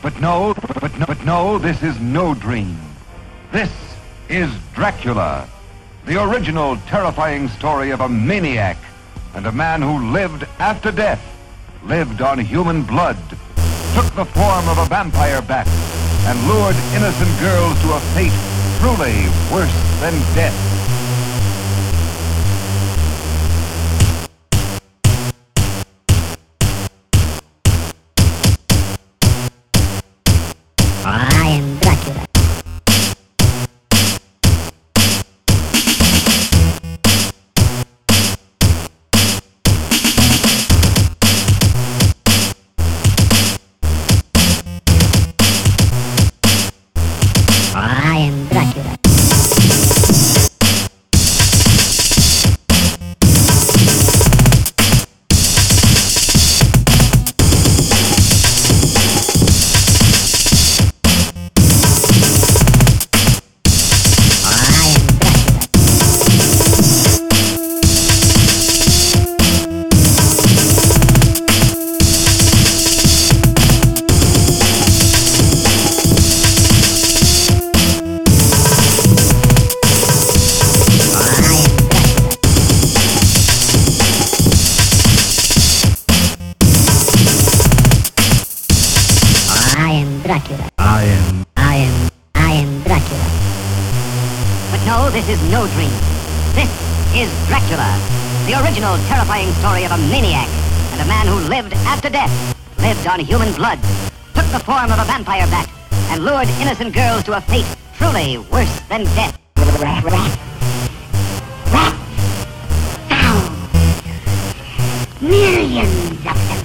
But no, this is no dream. This is Dracula, the original terrifying story of a maniac and a man who lived after death, lived on human blood, took the form of a vampire bat, and lured innocent girls to a fate truly worse than death. I am Dracula. I am Dracula. Dracula. I am Dracula. But no, this is no dream. This is Dracula, the original terrifying story of a maniac and a man who lived after death, lived on human blood, took the form of a vampire bat, and lured innocent girls to a fate truly worse than death. Rats. Thousands. Millions of them.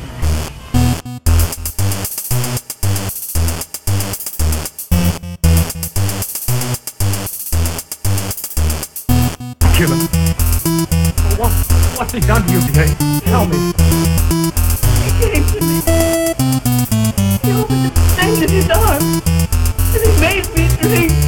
Dracula. What's he done to you today? Tell me. He came to me. He opened the strength of his arm, and he made me drink.